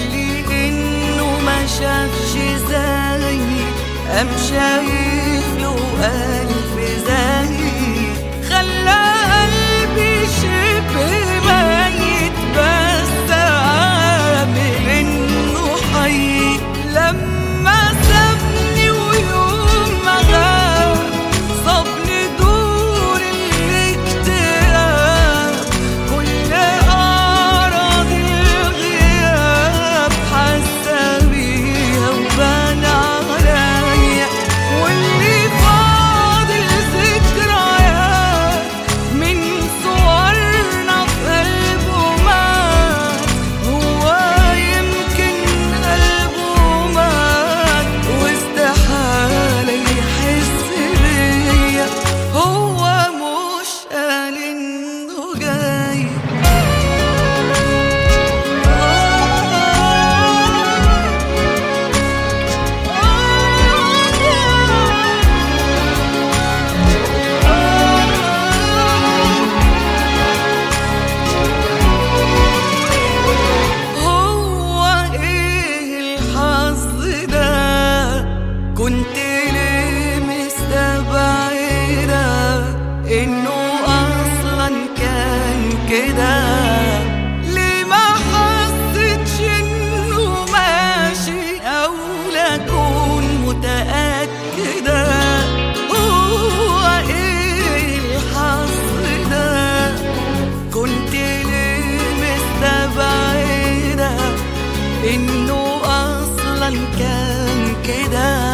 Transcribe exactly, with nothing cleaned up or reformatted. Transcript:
قالي انه ما شافش زي، قام شايف له ألف زي، خلى قلبي شبه ميت بس عامل انه حي. لما سابني ويوم ما غاب صابني دور الاكتئاب، كل أعراض الغياب حاسة بيها وبان عليا، واللي فاضل ذكريات من صورنا في قلبه مات. هو يمكن قلبه مات واستحالة يحس بيا، هو مش قال انه جاي. هو ايه الحظ ده، كنت ليه مستبعدة انه اصلا كان كده؟ ليه ما حسيتش انه ماشي او لاكون متأكدة؟ هو ايه الحظ ده، كنت ليه مستبعدة انه اصلا كان كده؟